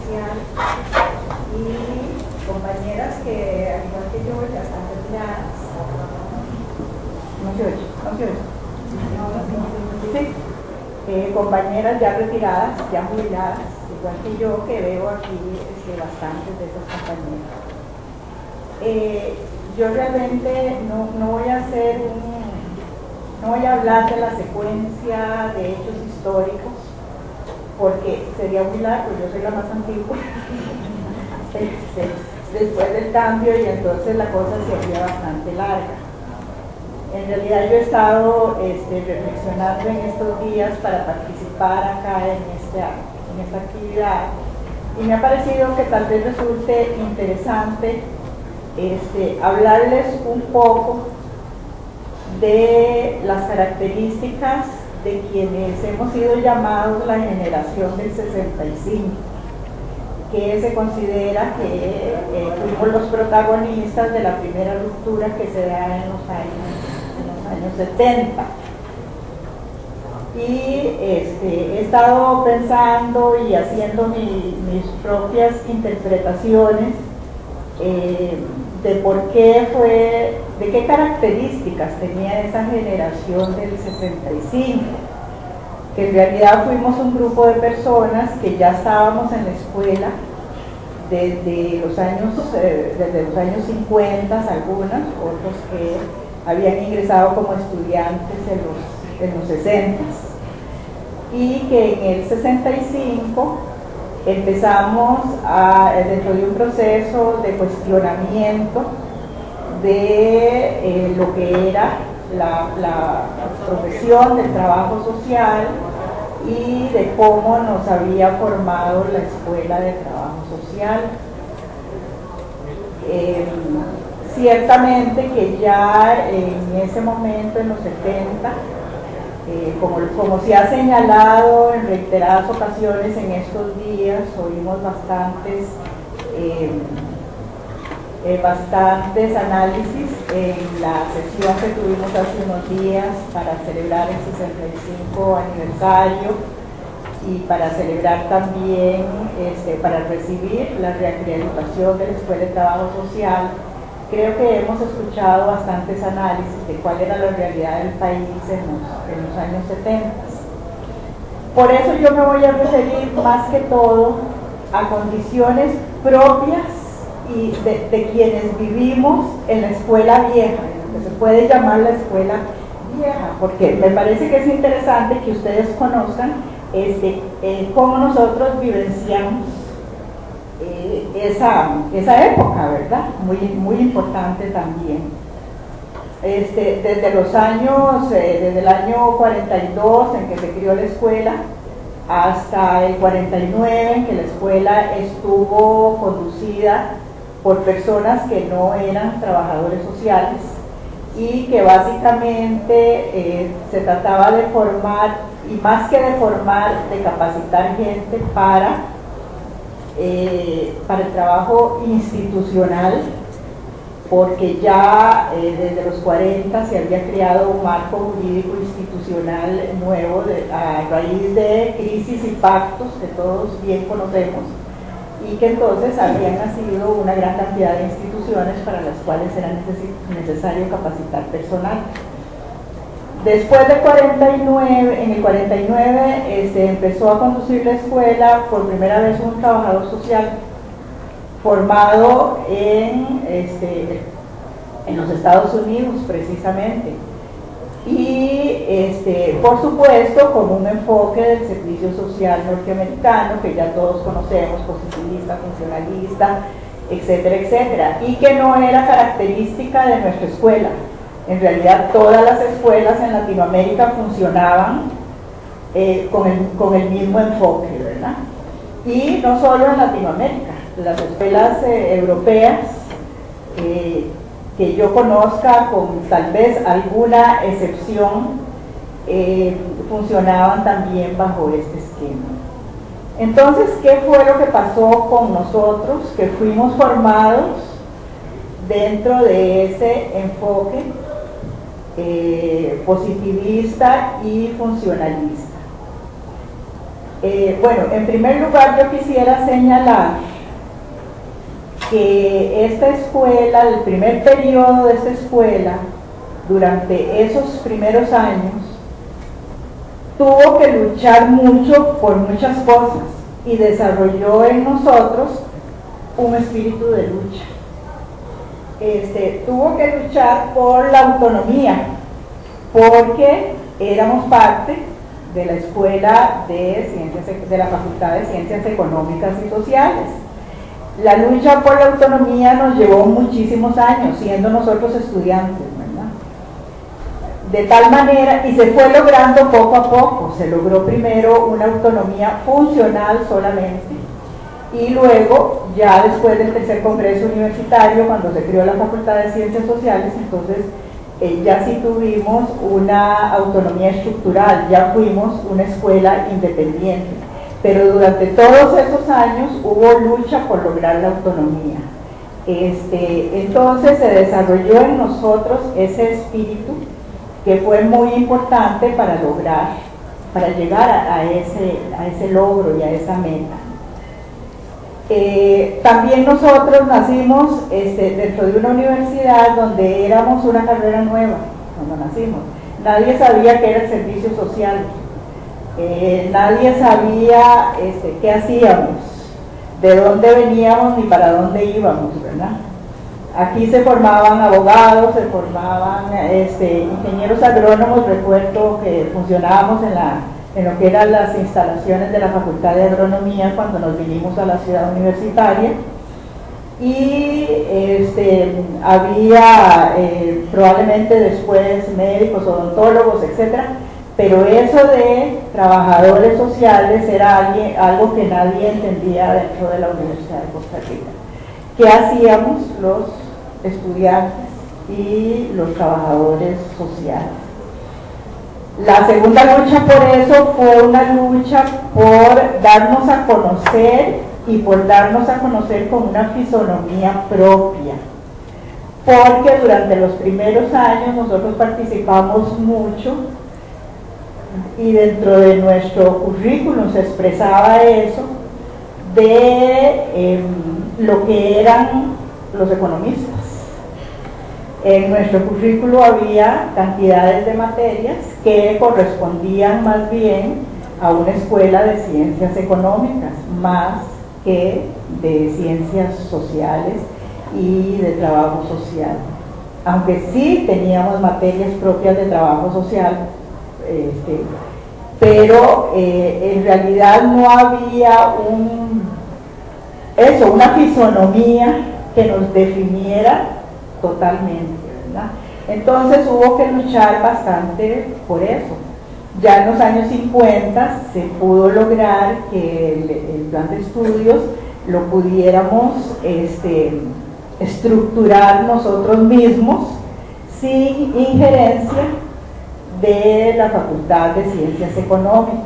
social y compañeras que, al igual que yo, ya están retiradas. No se oye, no se oye. Sí. Compañeras ya retiradas, ya jubiladas, igual que yo, que veo aquí bastantes de esas compañeras. Yo realmente no voy a no voy a hablar de la secuencia de hechos históricos, porque sería muy largo, yo soy la más antigua, después del cambio, y entonces la cosa sería bastante larga. En realidad yo he estado reflexionando en estos días para participar acá en esta actividad, y me ha parecido que tal vez resulte interesante hablarles un poco de las características de quienes hemos sido llamados la generación del 65, que se considera que fuimos los protagonistas de la primera ruptura que se da en los años 70. Y he estado pensando y haciendo mis propias interpretaciones de por qué de qué características tenía esa generación del 65, que en realidad fuimos un grupo de personas que ya estábamos en la escuela desde los años 50, algunas, otros que habían ingresado como estudiantes en los 60, y que en el 65 empezamos dentro de un proceso de cuestionamiento de lo que era la profesión del trabajo social y de cómo nos había formado la escuela de trabajo social. Ciertamente que ya en ese momento, en los 70, como se ha señalado en reiteradas ocasiones en estos días, oímos bastantes análisis en la sesión que tuvimos hace unos días para celebrar el 65 aniversario y para celebrar también, para recibir la reacreditación de la Escuela de Trabajo Social. Creo que hemos escuchado bastantes análisis de cuál era la realidad del país en los años 70. Por eso yo me voy a referir más que todo a condiciones propias y de quienes vivimos en la escuela vieja, en lo que se puede llamar la escuela vieja, porque me parece que es interesante que ustedes conozcan cómo nosotros vivenciamos esa época, ¿verdad? Muy importante también. Desde el año 42 en que se crió la escuela, hasta el 49 en que la escuela estuvo conducida por personas que no eran trabajadores sociales, y que básicamente se trataba de formar, y más que de formar, de capacitar gente para el trabajo institucional, porque ya desde los 40 se había creado un marco jurídico institucional nuevo a raíz de crisis y pactos que todos bien conocemos, y que entonces habían nacido una gran cantidad de instituciones para las cuales era necesario capacitar personal. Después del 49, en el 49 empezó a conducir la escuela por primera vez un trabajador social formado en los Estados Unidos precisamente, y por supuesto con un enfoque del servicio social norteamericano que ya todos conocemos, positivista, funcionalista, etcétera, etcétera, y que no era característica de nuestra escuela. En realidad todas las escuelas en Latinoamérica funcionaban con el mismo enfoque, ¿verdad? Y no solo en Latinoamérica, las escuelas europeas que yo conozca, con tal vez alguna excepción, funcionaban también bajo este esquema. Entonces, ¿qué fue lo que pasó con nosotros? Que fuimos formados dentro de ese enfoque positivista y funcionalista. Bueno, en primer lugar yo quisiera señalar que esta escuela, el primer periodo de esta escuela, durante esos primeros años, tuvo que luchar mucho por muchas cosas y desarrolló en nosotros un espíritu de lucha. Tuvo que luchar por la autonomía, porque éramos parte de la escuela de ciencias, de la Facultad de Ciencias Económicas y Sociales. La lucha por la autonomía nos llevó muchísimos años, siendo nosotros estudiantes, ¿verdad? De tal manera, y se fue logrando poco a poco. Se logró primero una autonomía funcional solamente, y luego, ya después del tercer congreso universitario, cuando se creó la Facultad de Ciencias Sociales, entonces ya sí tuvimos una autonomía estructural, ya fuimos una escuela independiente, pero durante todos esos años hubo lucha por lograr la autonomía. Entonces se desarrolló en nosotros ese espíritu que fue muy importante para lograr, para llegar a ese logro y a esa meta. También nosotros nacimos dentro de una universidad donde éramos una carrera nueva cuando nacimos. Nadie sabía qué era el servicio social, nadie sabía qué hacíamos, de dónde veníamos ni para dónde íbamos, ¿verdad? Aquí se formaban abogados, se formaban ingenieros agrónomos. Recuerdo que funcionábamos en lo que eran las instalaciones de la Facultad de Agronomía cuando nos vinimos a la ciudad universitaria, y había probablemente después médicos, odontólogos, etcétera, pero eso de trabajadores sociales era algo que nadie entendía dentro de la Universidad de Costa Rica. ¿Qué hacíamos los estudiantes y los trabajadores sociales? La segunda lucha por eso fue una lucha por darnos a conocer, y por darnos a conocer con una fisonomía propia, porque durante los primeros años nosotros participamos mucho y dentro de nuestro currículum se expresaba eso de lo que eran los economistas. En nuestro currículo había cantidades de materias que correspondían más bien a una escuela de ciencias económicas, más que de ciencias sociales y de trabajo social. Aunque sí teníamos materias propias de trabajo social, pero en realidad no había una fisonomía que nos definiera totalmente, ¿verdad? Entonces hubo que luchar bastante por eso. Ya en los años 50 se pudo lograr que el plan de estudios lo pudiéramos estructurar nosotros mismos sin injerencia de la Facultad de Ciencias Económicas.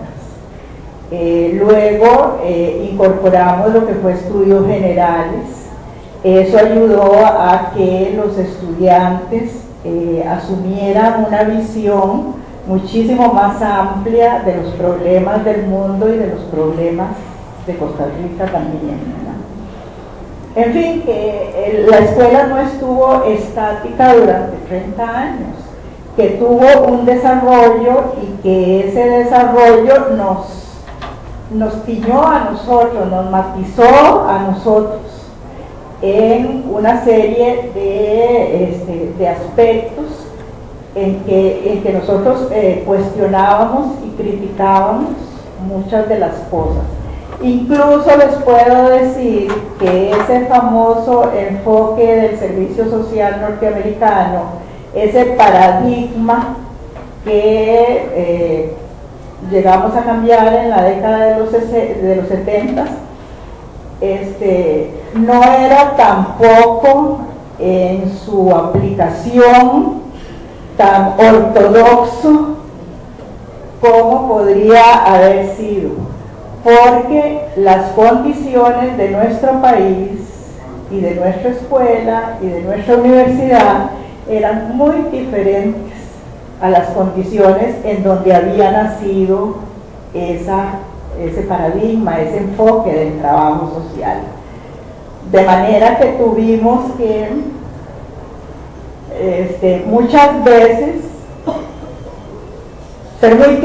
Luego incorporamos lo que fue estudios generales. Eso ayudó a que los estudiantes asumieran una visión muchísimo más amplia de los problemas del mundo y de los problemas de Costa Rica también, ¿verdad? En fin, que la escuela no estuvo estática durante 30 años, que tuvo un desarrollo, y que ese desarrollo nos tiñó a nosotros, nos matizó a nosotros en una serie de aspectos en que nosotros cuestionábamos y criticábamos muchas de las cosas. Incluso les puedo decir que ese famoso enfoque del servicio social norteamericano, ese paradigma que llegamos a cambiar en la década de los 70, no era tampoco en su aplicación tan ortodoxo como podría haber sido, porque las condiciones de nuestro país y de nuestra escuela y de nuestra universidad eran muy diferentes a las condiciones en donde había nacido esa ese paradigma, ese enfoque del trabajo social. De manera que tuvimos que muchas veces ser muy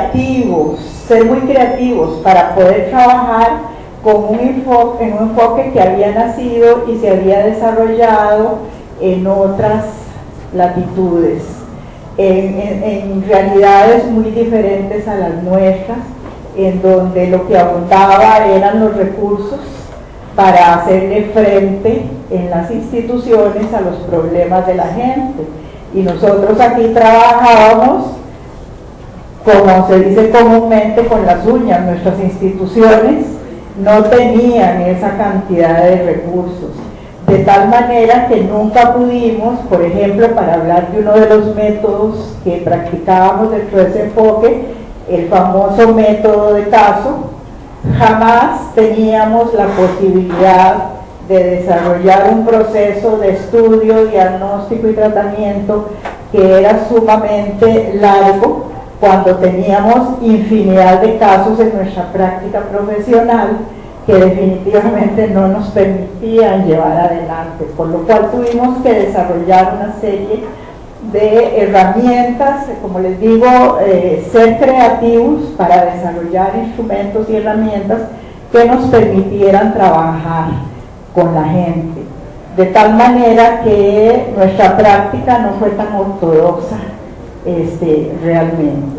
creativos para poder trabajar con en un enfoque que había nacido y se había desarrollado en otras latitudes, en realidades muy diferentes a las nuestras, en donde lo que abundaba eran los recursos para hacerle frente en las instituciones a los problemas de la gente. Y nosotros aquí trabajábamos, como se dice comúnmente, con las uñas. Nuestras instituciones no tenían esa cantidad de recursos, de tal manera que nunca pudimos, por ejemplo, para hablar de uno de los métodos que practicábamos dentro de ese enfoque, el famoso método de caso, jamás teníamos la posibilidad de desarrollar un proceso de estudio, diagnóstico y tratamiento que era sumamente largo, cuando teníamos infinidad de casos en nuestra práctica profesional que definitivamente no nos permitían llevar adelante, por lo cual tuvimos que desarrollar una serie de herramientas, como les digo, ser creativos para desarrollar instrumentos y herramientas que nos permitieran trabajar con la gente, de tal manera que nuestra práctica no fue tan ortodoxa realmente.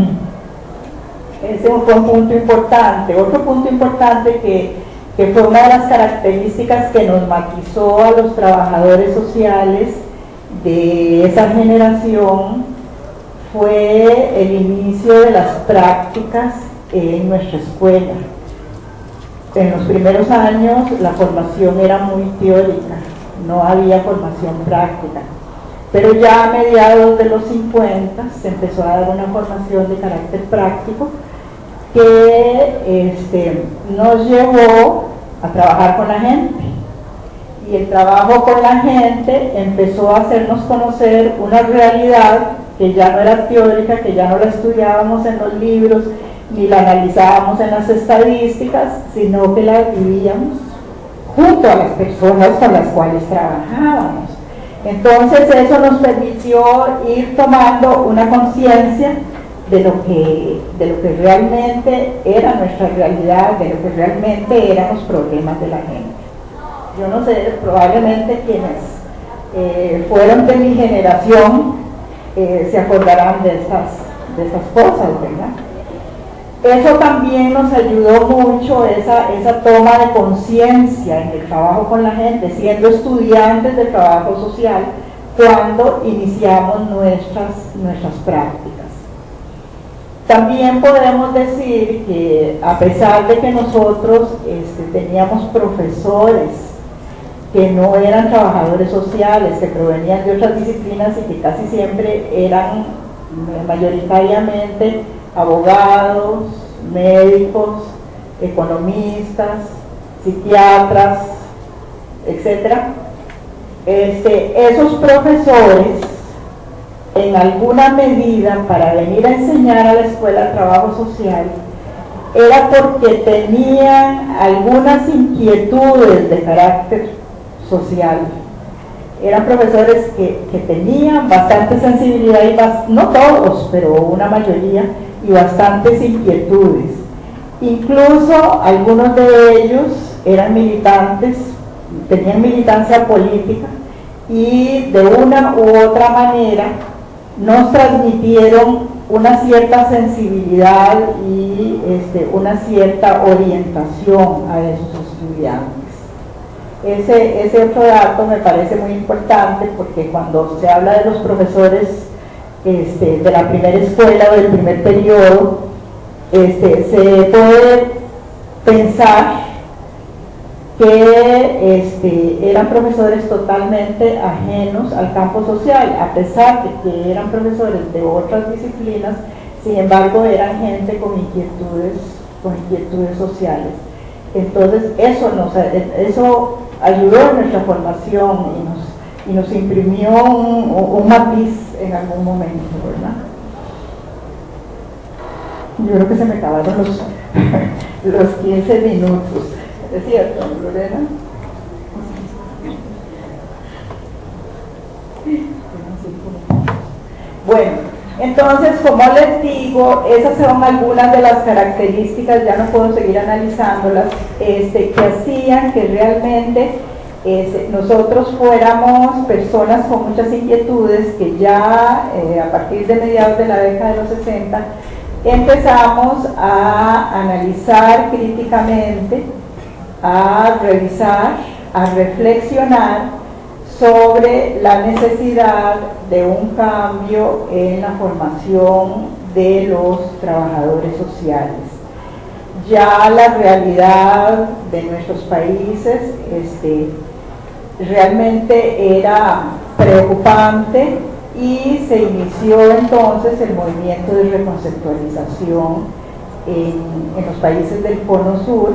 Ese fue un punto importante. Otro punto importante que fue una de las características que nos matizó a los trabajadores sociales de esa generación fue el inicio de las prácticas en nuestra escuela. En los primeros años la formación era muy teórica, no había formación práctica, pero ya a mediados de los 50 se empezó a dar una formación de carácter práctico que nos llevó a trabajar con la gente. Y el trabajo con la gente empezó a hacernos conocer una realidad que ya no era teórica, que ya no la estudiábamos en los libros, ni la analizábamos en las estadísticas, sino que la vivíamos junto a las personas con las cuales trabajábamos. Entonces eso nos permitió ir tomando una conciencia de lo que realmente era nuestra realidad, de lo que realmente eran los problemas de la gente. Yo no sé, probablemente quienes fueron de mi generación se acordarán de esas cosas, ¿verdad? Eso también nos ayudó mucho, esa toma de conciencia en el trabajo con la gente, siendo estudiantes de trabajo social, cuando iniciamos nuestras prácticas. También podemos decir que a pesar de que nosotros teníamos profesores que no eran trabajadores sociales, que provenían de otras disciplinas y que casi siempre eran mayoritariamente abogados, médicos, economistas, psiquiatras, etc. Esos profesores, en alguna medida, para venir a enseñar a la escuela de trabajo social, era porque tenían algunas inquietudes de carácter social. Eran profesores que tenían bastante sensibilidad, y no todos, pero una mayoría, y bastantes inquietudes. Incluso algunos de ellos eran militantes, tenían militancia política, y de una u otra manera nos transmitieron una cierta sensibilidad y una cierta orientación a esos estudiantes. Ese otro dato me parece muy importante, porque cuando se habla de los profesores de la primera escuela o del primer periodo, se puede pensar que eran profesores totalmente ajenos al campo social, a pesar de que eran profesores de otras disciplinas. Sin embargo, eran gente con inquietudes sociales. Entonces eso ayudó en nuestra formación y nos imprimió un matiz en algún momento, ¿verdad? Yo creo que se me acabaron los 15 minutos. ¿Es cierto, Lorena? Bueno, entonces, como les digo, esas son algunas de las características, ya no puedo seguir analizándolas, que hacían que realmente nosotros fuéramos personas con muchas inquietudes, que ya a partir de mediados de la década de los 60 empezamos a analizar críticamente, a revisar, a reflexionar sobre la necesidad de un cambio en la formación de los trabajadores sociales. Ya la realidad de nuestros países realmente era preocupante y se inició entonces el movimiento de reconceptualización en los países del Cono Sur.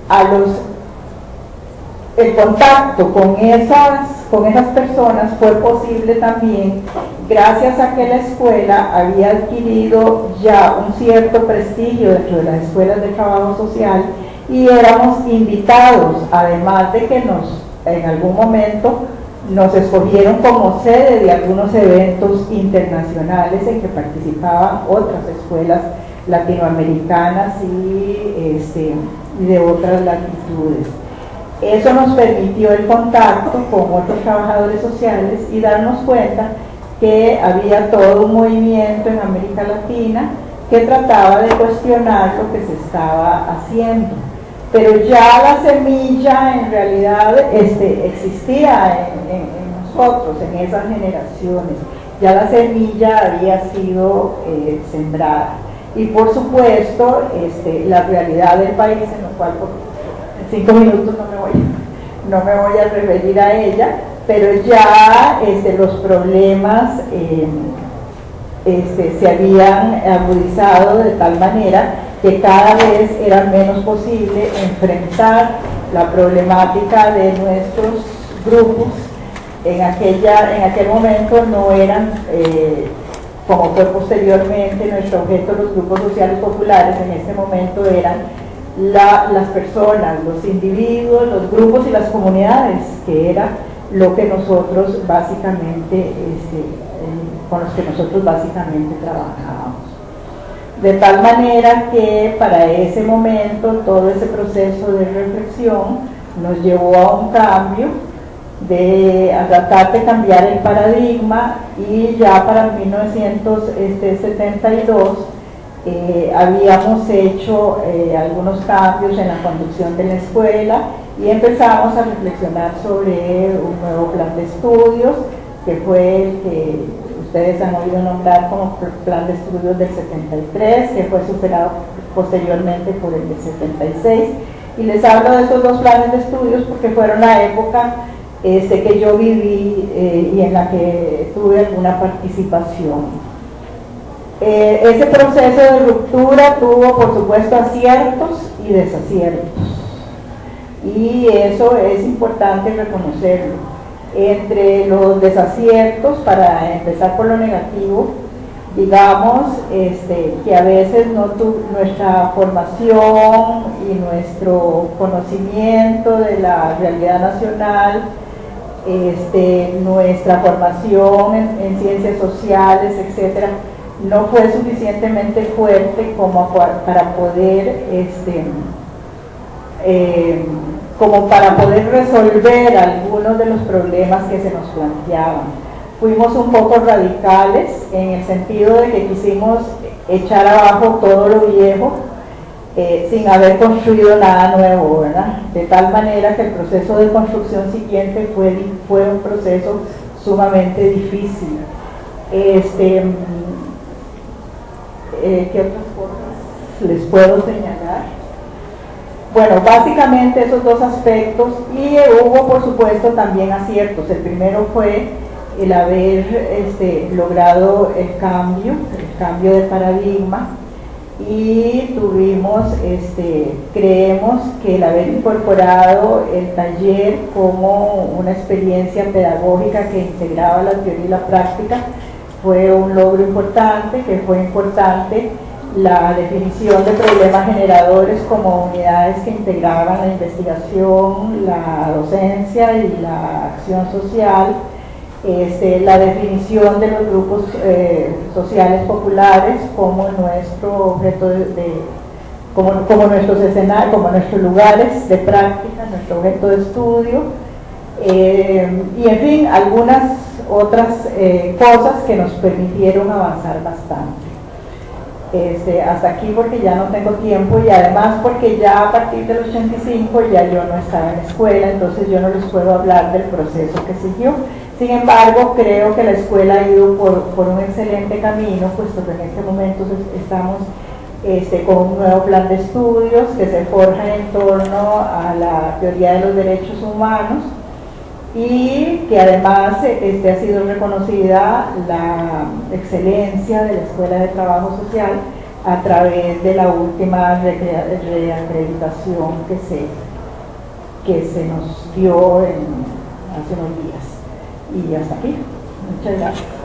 El contacto con esas personas fue posible también gracias a que la escuela había adquirido ya un cierto prestigio dentro de las escuelas de trabajo social y éramos invitados, además de que en algún momento nos escogieron como sede de algunos eventos internacionales en que participaban otras escuelas latinoamericanas y de otras latitudes. Eso nos permitió el contacto con otros trabajadores sociales y darnos cuenta que había todo un movimiento en América Latina que trataba de cuestionar lo que se estaba haciendo. Pero ya la semilla en realidad existía en nosotros, en esas generaciones. Ya la semilla había sido sembrada. Y por supuesto, la realidad del país, en lo cual en 5 minutos no me voy a referir a ella, pero ya los problemas se habían agudizado de tal manera que cada vez era menos posible enfrentar la problemática de nuestros grupos. En aquel momento no eran, como fue posteriormente nuestro objeto, los grupos sociales populares. En este momento eran las personas, los individuos, los grupos y las comunidades, que era lo que nosotros básicamente, con los que nosotros básicamente trabajábamos. De tal manera que para ese momento todo ese proceso de reflexión nos llevó a un cambio, a tratar de cambiar el paradigma, y ya para 1972 habíamos hecho algunos cambios en la conducción de la escuela y empezamos a reflexionar sobre un nuevo plan de estudios, que fue el que ustedes han oído nombrar como plan de estudios del 73, que fue superado posteriormente por el del 76. Y les hablo de estos dos planes de estudios porque fueron la época que yo viví y en la que tuve alguna participación. Ese proceso de ruptura tuvo, por supuesto, aciertos y desaciertos, y eso es importante reconocerlo. Entre los desaciertos, para empezar por lo negativo, digamos que a veces nuestra formación y nuestro conocimiento de la realidad nacional, nuestra formación en ciencias sociales, etcétera, no fue suficientemente fuerte como para poder resolver algunos de los problemas que se nos planteaban. Fuimos un poco radicales en el sentido de que quisimos echar abajo todo lo viejo sin haber construido nada nuevo, ¿verdad? De tal manera que el proceso de construcción siguiente fue un proceso sumamente difícil. ¿Qué otras cosas les puedo señalar? Bueno, básicamente esos dos aspectos, y hubo por supuesto también aciertos. El primero fue el haber logrado el cambio de paradigma, y creemos que el haber incorporado el taller como una experiencia pedagógica que integraba la teoría y la práctica fue un logro importante, que fue importante la definición de problemas generadores como unidades que integraban la investigación, la docencia y la acción social, la definición de los grupos sociales populares como nuestro objeto como nuestros escenarios, como nuestros lugares de práctica, nuestro objeto de estudio, y en fin, algunas otras cosas que nos permitieron avanzar bastante. Hasta aquí porque ya no tengo tiempo y además porque ya a partir del 85 ya yo no estaba en escuela, entonces yo no les puedo hablar del proceso que siguió. Sin embargo, creo que la escuela ha ido por un excelente camino, puesto que en este momento estamos con un nuevo plan de estudios que se forja en torno a la teoría de los derechos humanos y que además ha sido reconocida la excelencia de la Escuela de Trabajo Social a través de la última reacreditación que se nos dio hace unos días. Y hasta aquí. Muchas gracias.